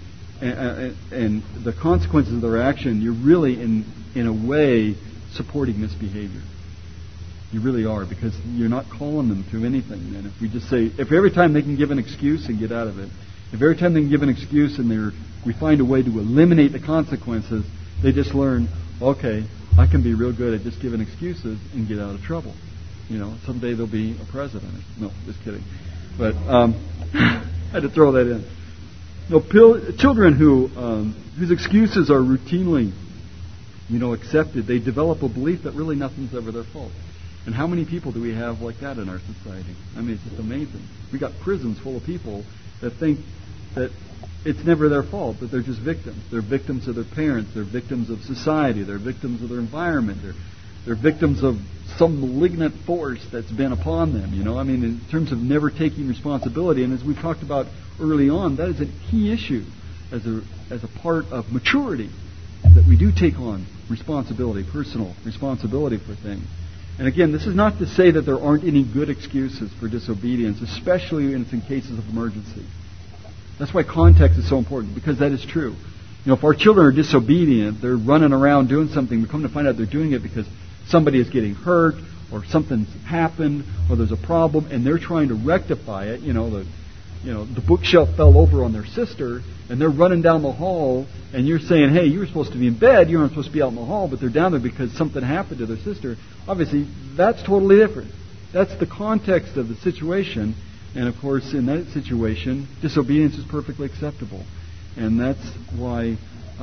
and the consequences of their action. You're really, in a way, supporting misbehavior. You really are, because you're not calling them to anything then. If we just say, if every time they can give an excuse and get out of it, if every time they can give an excuse and we find a way to eliminate the consequences, they just learn, okay, I can be real good at just giving excuses and get out of trouble. You know, someday there'll be a president. No, just kidding. But I had to throw that in. No, children whose excuses are routinely, accepted, they develop a belief that really nothing's ever their fault. And how many people do we have like that in our society? I mean, it's just amazing. We got prisons full of people that think that it's never their fault, that they're just victims. They're victims of their parents. They're victims of society. They're victims of their environment. They're victims of some malignant force that's been upon them. I mean, in terms of never taking responsibility. And as we've talked about early on, that is a key issue as a part of maturity, that we do take on responsibility, personal responsibility for things. And again, this is not to say that there aren't any good excuses for disobedience, especially in cases of emergency. That's why context is so important, because that is true. If our children are disobedient, they're running around doing something, we come to find out they're doing it because somebody is getting hurt, or something's happened, or there's a problem, and they're trying to rectify it. The bookshelf fell over on their sister, and they're running down the hall, and you're saying, hey, you were supposed to be in bed, you weren't supposed to be out in the hall, but they're down there because something happened to their sister. Obviously, that's totally different. That's the context of the situation, and of course, in that situation, disobedience is perfectly acceptable. And that's why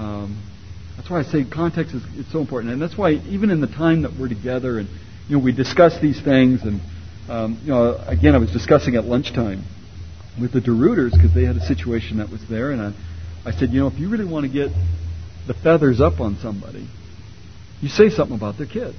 I say context is so important. And that's why even in the time that we're together and we discuss these things, and again, I was discussing at lunchtime with the DeRooters because they had a situation that was there, and I said, if you really want to get the feathers up on somebody, you say something about their kids.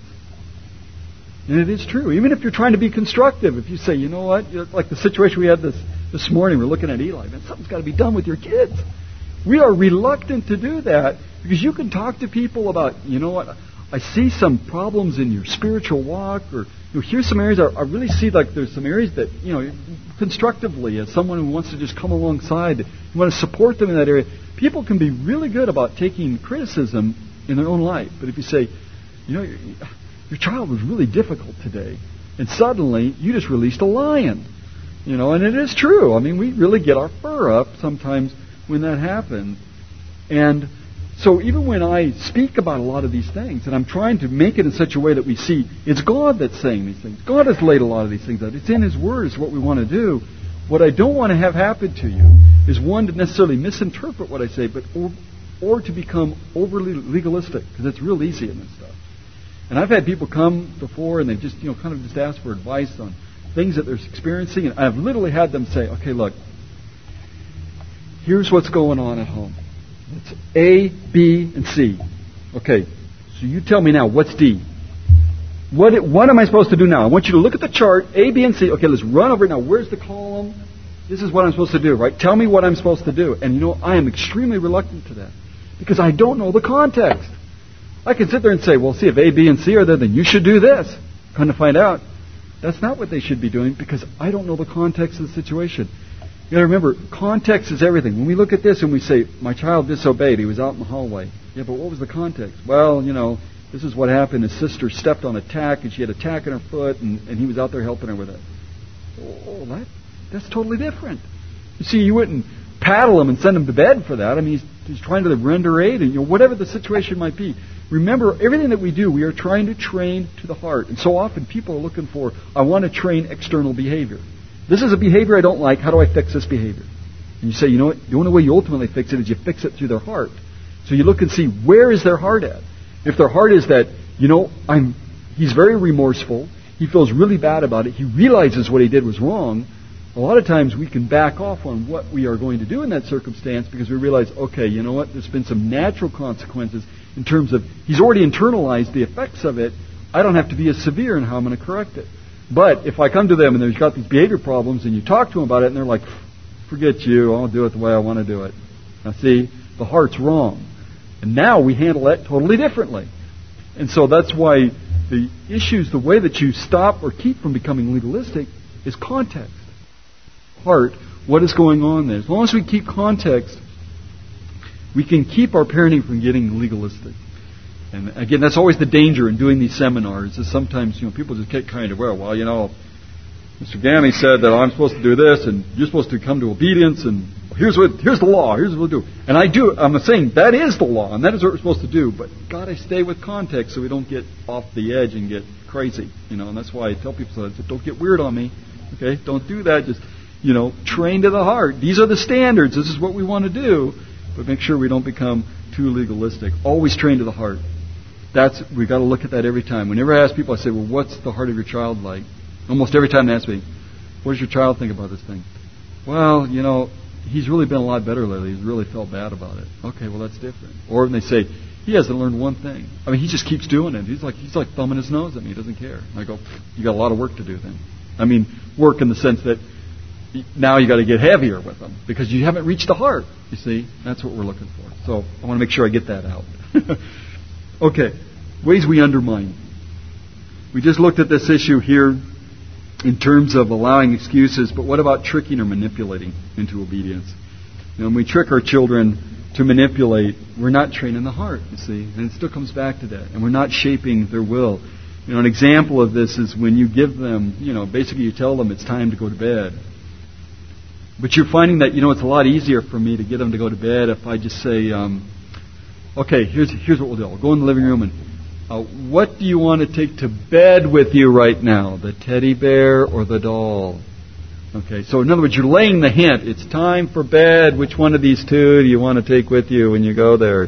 And it is true. Even if you're trying to be constructive, if you say, you know what, like the situation we had this morning, we're looking at Eli, man, something's got to be done with your kids. We are reluctant to do that because you can talk to people about, I see some problems in your spiritual walk, or here's some areas I really see like there's some areas that, constructively, as someone who wants to just come alongside, you want to support them in that area. People can be really good about taking criticism in their own life. But if you say, your child was really difficult today, and suddenly you just released a lion, and it is true. I mean, we really get our fur up sometimes when that happens. And so even when I speak about a lot of these things, and I'm trying to make it in such a way that we see it's God that's saying these things. God has laid a lot of these things out. It's in His Word. It's what we want to do. What I don't want to have happen to you is, one, to necessarily misinterpret what I say, but or to become overly legalistic, because it's real easy in this stuff. And I've had people come before, and they just kind of just ask for advice on things that they're experiencing, and I've literally had them say, okay, look, here's what's going on at home. It's A, B, and C. Okay, so you tell me now, what's D? What am I supposed to do now? I want you to look at the chart, A, B, and C. Okay, let's run over it now. Where's the column? This is what I'm supposed to do, right? Tell me what I'm supposed to do. And I am extremely reluctant to that because I don't know the context. I can sit there and say, well, see, if A, B, and C are there, then you should do this. Come to find out, that's not what they should be doing because I don't know the context of the situation. You got to remember, context is everything. When we look at this and we say, my child disobeyed, he was out in the hallway. Yeah, but what was the context? Well, this is what happened. His sister stepped on a tack, and she had a tack in her foot, and he was out there helping her with it. Oh, that's totally different. You see, you wouldn't paddle him and send him to bed for that. I mean, he's trying to render aid, and whatever the situation might be. Remember, everything that we do, we are trying to train to the heart. And so often people are looking for, I want to train external behavior. This is a behavior I don't like. How do I fix this behavior? And you say, you know what, the only way you ultimately fix it is you fix it through their heart. So you look and see, where is their heart at? If their heart is that, he's very remorseful, he feels really bad about it, he realizes what he did was wrong, a lot of times we can back off on what we are going to do in that circumstance because we realize, okay, you know what, there's been some natural consequences in terms of he's already internalized the effects of it. I don't have to be as severe in how I'm going to correct it. But if I come to them and they've got these behavior problems and you talk to them about it and they're like, forget you, I'll do it the way I want to do it. Now see, the heart's wrong. And now we handle that totally differently. And so that's why the issues, the way that you stop or keep from becoming legalistic is context. Heart, what is going on there? As long as we keep context, we can keep our parenting from getting legalistic. And again, that's always the danger in doing these seminars, is sometimes, people just get kind of, Mr. Gammy said that I'm supposed to do this, and you're supposed to come to obedience, and here's the law, here's what we'll do. And I'm saying that is the law, and that is what we're supposed to do, but got to stay with context so we don't get off the edge and get crazy, and that's why I tell people, don't get weird on me, okay? Don't do that, just, train to the heart. These are the standards, this is what we want to do, but make sure we don't become too legalistic. Always train to the heart. We've got to look at that every time. Whenever I ask people, I say, well, what's the heart of your child like? Almost every time they ask me, what does your child think about this thing? Well, he's really been a lot better lately. He's really felt bad about it. Okay, well, that's different. Or when they say, he hasn't learned one thing. He just keeps doing it. He's like thumbing his nose at me. He doesn't care. I go, you got a lot of work to do then. Work in the sense that now you got to get heavier with them because you haven't reached the heart. You see, that's what we're looking for. So I want to make sure I get that out. Okay, ways we undermine. We just looked at this issue here in terms of allowing excuses, but what about tricking or manipulating into obedience? When we trick our children to manipulate, we're not training the heart, you see, and it still comes back to that, and we're not shaping their will. An example of this is when you give them, basically you tell them it's time to go to bed. But you're finding that, it's a lot easier for me to get them to go to bed if I just say, okay, here's what we'll do. I'll go in the living room and, what do you want to take to bed with you right now? The teddy bear or the doll? Okay, so in other words, you're laying the hint. It's time for bed. Which one of these two do you want to take with you when you go there?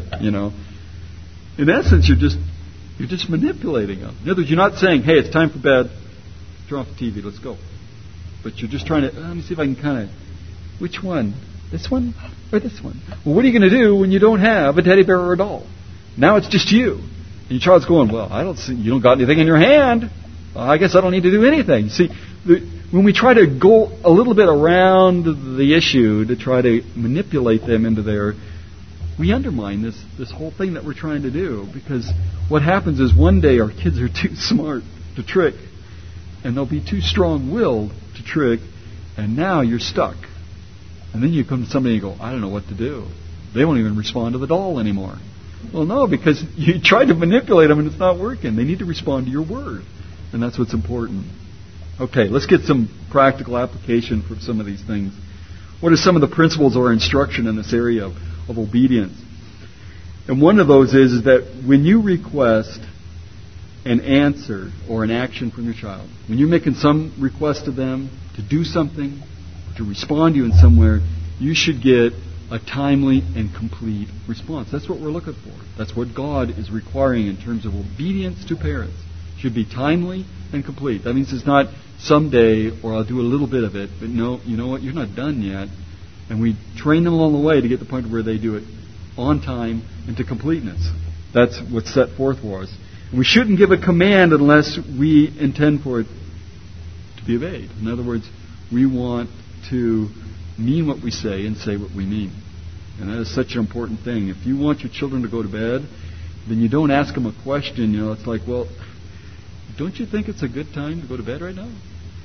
In essence, you're just manipulating them. In other words, you're not saying, hey, it's time for bed. Turn off the TV. Let's go. But you're just trying to, let me see if I can which one? This one or this one? Well, what are you going to do when you don't have a teddy bear or a doll? Now it's just you. And your child's going, well, I don't see, you don't got anything in your hand. I guess I don't need to do anything. See, when we try to go a little bit around the issue to try to manipulate them into we undermine this whole thing that we're trying to do. Because what happens is one day our kids are too smart to trick. And they'll be too strong-willed to trick. And now you're stuck. And then you come to somebody and go, I don't know what to do. They won't even respond to the doll anymore. Well, no, because you tried to manipulate them and it's not working. They need to respond to your word. And that's what's important. Okay, let's get some practical application for some of these things. What are some of the principles or instruction in this area of obedience? And one of those is that when you request an answer or an action from your child, when you're making some request of them to do something, to respond to you in somewhere, you should get a timely and complete response. That's what we're looking for. That's what God is requiring in terms of obedience to parents. It should be timely and complete. That means it's not someday or I'll do a little bit of it, but no, you know what, you're not done yet. And we train them along the way to get to the point where they do it on time and to completeness. That's what's set forth for us. And we shouldn't give a command unless we intend for it to be obeyed. In other words, we want to mean what we say and say what we mean. And that is such an important thing. If you want your children to go to bed, then you don't ask them a question. It's like, well, don't you think it's a good time to go to bed right now?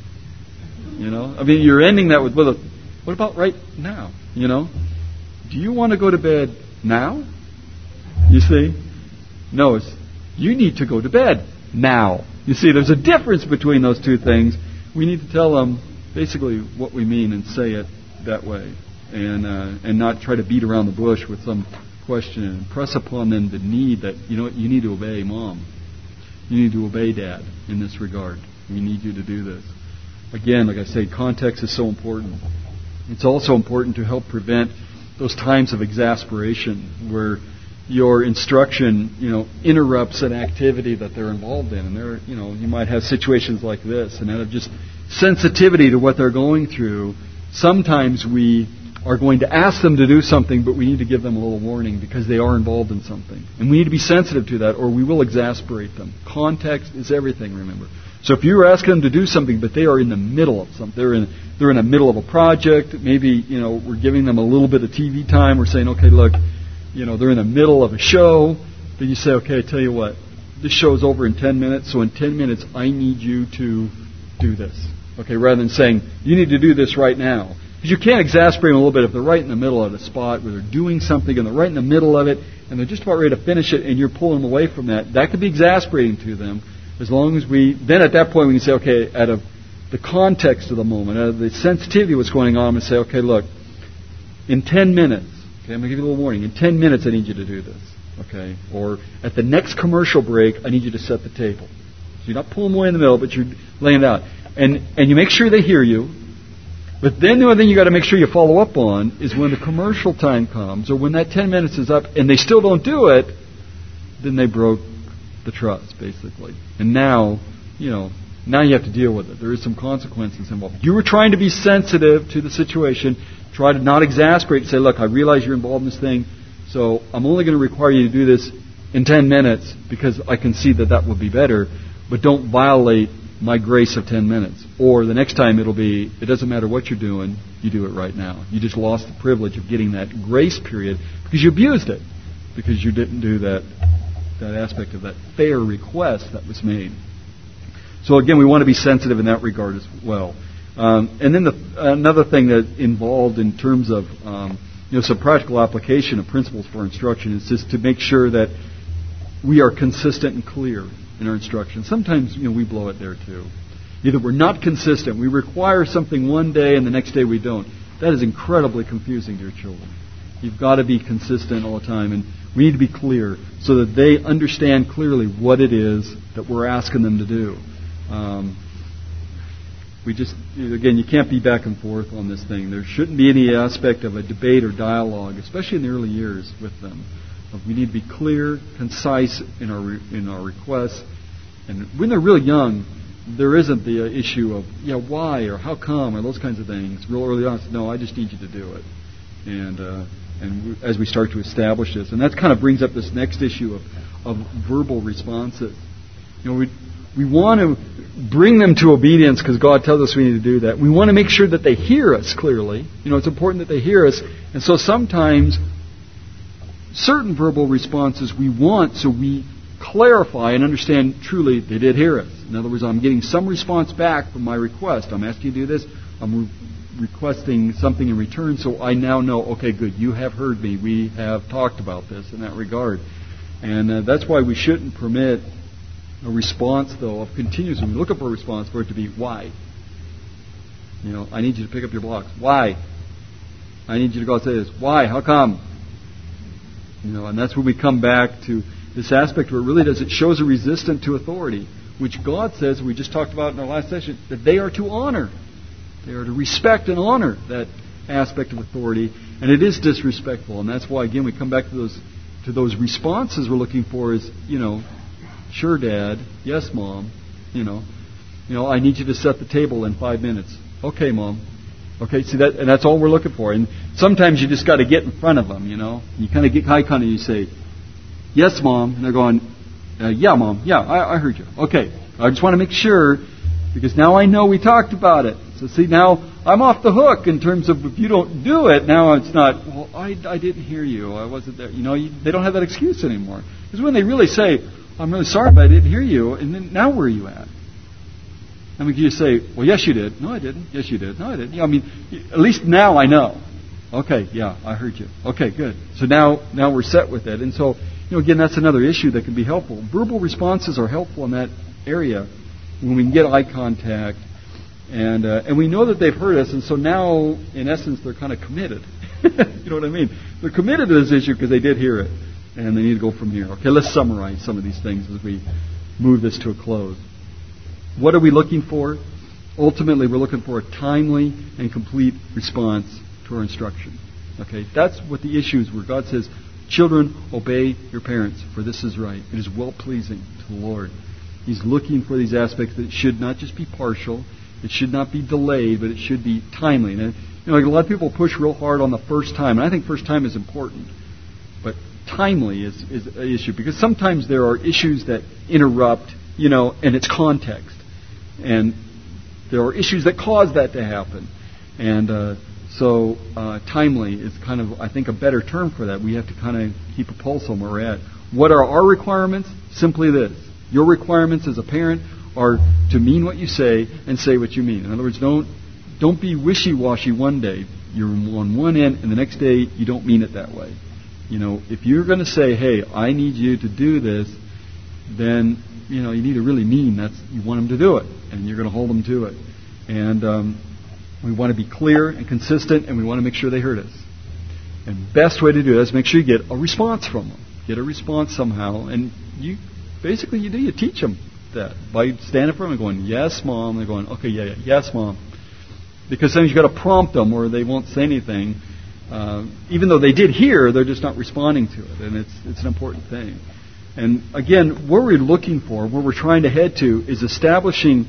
You're ending that with, what about right now? Do you want to go to bed now? You see? No, it's, you need to go to bed now. You see, there's a difference between those two things. We need to tell them basically what we mean and say it that way, and not try to beat around the bush with some question and press upon them the need that, you need to obey Mom. You need to obey Dad in this regard. We need you to do this. Again, like I say, context is so important. It's also important to help prevent those times of exasperation where your instruction, interrupts an activity that they're involved in. And you might have situations like this, and out of just sensitivity to what they're going through, sometimes we are going to ask them to do something, but we need to give them a little warning because they are involved in something. And we need to be sensitive to that, or we will exasperate them. Context is everything, remember. So if you're asking them to do something, but they are in the middle of something, they're in the middle of a project, maybe, we're giving them a little bit of TV time, we're saying, okay, look, they're in the middle of a show, then you say, okay, I tell you what, this show's over in 10 minutes, so in 10 minutes I need you to do this. Okay, rather than saying, you need to do this right now. Because you can't exasperate them a little bit if they're right in the middle of a spot where they're doing something and they're right in the middle of it and they're just about ready to finish it and you're pulling them away from that. That could be exasperating to them as long as then at that point we can say, okay, out of the context of the moment, out of the sensitivity of what's going on, I'm going to say, okay, look, in 10 minutes, okay, I'm going to give you a little warning, in 10 minutes I need you to do this. Okay? Or at the next commercial break, I need you to set the table. So you're not pulling them away in the middle, but you're laying it out. And you make sure they hear you. But then the other thing you got to make sure you follow up on is when the commercial time comes, or when that 10 minutes is up, and they still don't do it, then they broke the trust, basically. And now you have to deal with it. There is some consequences involved. You were trying to be sensitive to the situation, try to not exasperate, say, look, I realize you're involved in this thing, so I'm only going to require you to do this in 10 minutes because I can see that would be better, but don't violate my grace of 10 minutes. Or the next time it doesn't matter what you're doing, you do it right now. You just lost the privilege of getting that grace period because you abused it, because you didn't do that aspect of that fair request that was made. So again, we want to be sensitive in that regard as well. And then another thing that involved in terms of some practical application of principles for instruction is just to make sure that we are consistent and clear in our instruction. Sometimes we blow it there too. Either we're not consistent, we require something one day and the next day we don't. That is incredibly confusing to your children. You've got to be consistent all the time, and we need to be clear so that they understand clearly what it is that we're asking them to do. You can't be back and forth on this thing. There shouldn't be any aspect of a debate or dialogue, especially in the early years with them. We need to be clear, concise in our requests. And when they're really young, there isn't the issue of, why or how come or those kinds of things. Real early on, no, I just need you to do it. And as we start to establish this, and that kind of brings up this next issue of verbal responses. We want to bring them to obedience because God tells us we need to do that. We want to make sure that they hear us clearly. It's important that they hear us. And so sometimes certain verbal responses we want so we clarify and understand truly they did hear us. In other words, I'm getting some response back from my request. I'm asking you to do this. I'm requesting something in return, so I now know, okay, good, you have heard me. We have talked about this in that regard. And that's why we shouldn't permit a response, though, of continuous. When we look up for a response, for it to be, why? I need you to pick up your blocks. Why? I need you to go and say this. Why? How come? And that's when we come back to this aspect where it really does. It shows a resistance to authority, which God says, we just talked about in our last session, that they are to honor. They are to respect and honor that aspect of authority, and it is disrespectful. And that's why, again, we come back to those responses we're looking for is, sure, Dad. Yes, Mom. I need you to set the table in 5 minutes. Okay, Mom. Okay, see that, and that's all we're looking for. And sometimes you just got to get in front of them. You kind of get high and you say, "Yes, Mom," and they're going, "Yeah, Mom. Yeah, I heard you. Okay, I just want to make sure because now I know we talked about it. So see, now I'm off the hook in terms of if you don't do it, now it's not. Well, I didn't hear you. I wasn't there. They don't have that excuse anymore. Because when they really say, I'm really sorry, but I didn't hear you. And then now where are you at? I mean, can you say, well, yes, you did. No, I didn't. Yes, you did. No, I didn't. At least now I know. Okay, yeah, I heard you. Okay, good. So now we're set with it. And so, again, that's another issue that can be helpful. Verbal responses are helpful in that area when we can get eye contact. And we know that they've heard us. And so now, in essence, they're kind of committed. You know what I mean? They're committed to this issue because they did hear it. And they need to go from here. Okay, let's summarize some of these things as we move this to a close. What are we looking for? ultimately we're looking for a timely and complete response to our instruction. Okay, that's what the issue is, where God says, children, obey your parents, for this is right. It is well-pleasing to the Lord. He's looking for these aspects that should not just be partial, it should not be delayed, but it should be timely. And a lot of people push real hard on the first time, and I think first time is important, but timely is an issue, because sometimes there are issues that interrupt, and it's context. And there are issues that cause that to happen. And so timely is kind of, I think, a better term for that. We have to kind of keep a pulse on where we're at. What are our requirements? Simply this. Your requirements as a parent are to mean what you say and say what you mean. In other words, don't be wishy-washy one day. You're on one end, and the next day you don't mean it that way. If you're going to say, hey, I need you to do this, then, you need to really mean you want them to do it, and you're going to hold them to it. And we want to be clear and consistent, and we want to make sure they heard us. And best way to do that is make sure you get a response from them. Get a response somehow, and you teach them that by standing in front of them and going, yes, Mom. They're going, okay, yeah, yes, Mom. Because sometimes you've got to prompt them, or they won't say anything. Even though they did hear, they're just not responding to it, and it's an important thing. And again, what we're looking for, where we're trying to head to, is establishing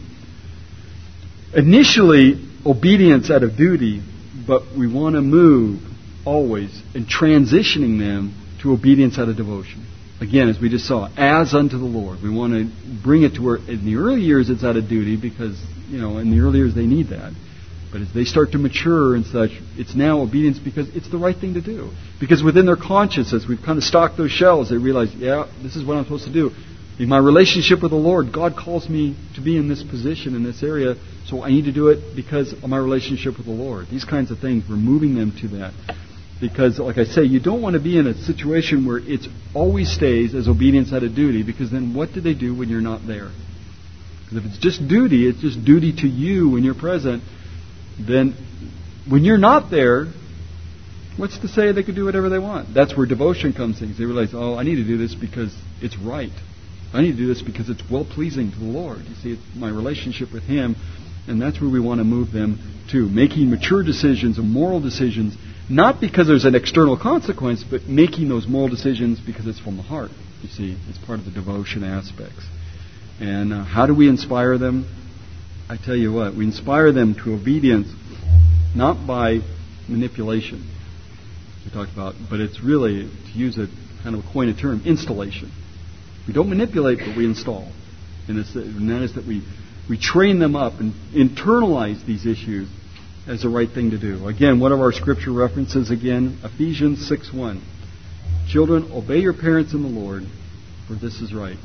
initially obedience out of duty, but we want to move always in transitioning them to obedience out of devotion. Again, as we just saw, as unto the Lord. We want to bring it to where in the early years it's out of duty, because, in the early years they need that. But as they start to mature and such, it's now obedience because it's the right thing to do. Because within their consciences, we've kind of stocked those shells. They realize, yeah, this is what I'm supposed to do. In my relationship with the Lord, God calls me to be in this position, in this area, so I need to do it because of my relationship with the Lord. These kinds of things, we're moving them to that. Because, like I say, you don't want to be in a situation where it always stays as obedience out of duty, because then what do they do when you're not there? Because if it's just duty to you when you're present, then when you're not there, what's to say they could do whatever they want? That's where devotion comes in. They realize, oh, I need to do this because it's right. I need to do this because it's well-pleasing to the Lord. You see, it's my relationship with Him, and that's where we want to move them to. Making mature decisions and moral decisions, not because there's an external consequence, but making those moral decisions because it's from the heart. You see, it's part of the devotion aspects. And how do we inspire them? I tell you what, we inspire them to obedience not by manipulation, we talked about, but it's really, to use a kind of a coined term, installation. We don't manipulate, but we install. And that is that we train them up and internalize these issues as the right thing to do. Again, one of our scripture references, Ephesians 6:1. Children, obey your parents in the Lord, for this is right.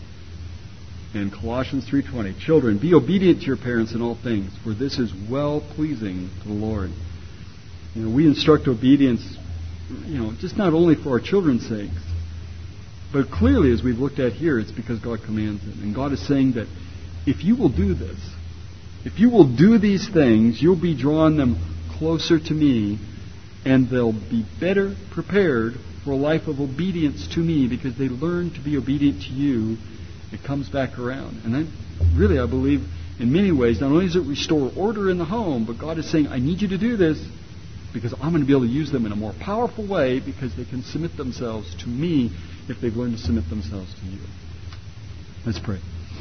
And Colossians 3:20, children, be obedient to your parents in all things, for this is well-pleasing to the Lord. We instruct obedience, just not only for our children's sakes, but clearly, as we've looked at here, it's because God commands it. And God is saying that if you will do this, if you will do these things, you'll be drawing them closer to me, and they'll be better prepared for a life of obedience to me, because they learn to be obedient to you. It comes back around. And then, really, I believe, in many ways, not only does it restore order in the home, but God is saying, I need you to do this because I'm going to be able to use them in a more powerful way, because they can submit themselves to me if they've learned to submit themselves to you. Let's pray.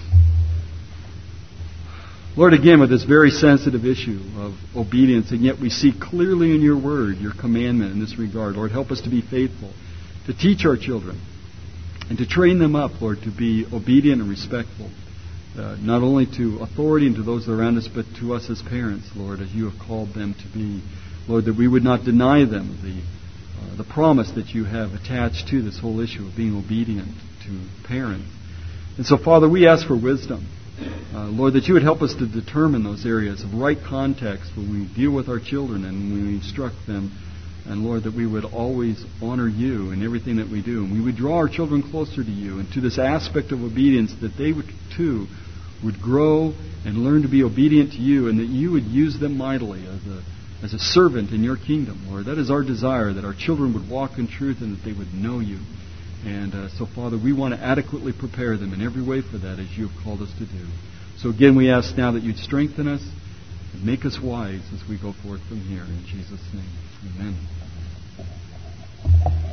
Lord, again, with this very sensitive issue of obedience, and yet we see clearly in your word, your commandment in this regard. Lord, help us to be faithful, to teach our children, and to train them up, Lord, to be obedient and respectful, not only to authority and to those around us, but to us as parents, Lord, as you have called them to be. Lord, that we would not deny them the promise that you have attached to this whole issue of being obedient to parents. And so, Father, we ask for wisdom. Lord, that you would help us to determine those areas of right context when we deal with our children and when we instruct them. And Lord, that we would always honor you in everything that we do. And we would draw our children closer to you and to this aspect of obedience, that they would, too, would grow and learn to be obedient to you, and that you would use them mightily as a servant in your kingdom, Lord. That is our desire, that our children would walk in truth and that they would know you. And so, Father, we want to adequately prepare them in every way for that, as you have called us to do. So again, we ask now that you'd strengthen us, make us wise as we go forth from here. In Jesus' name, amen.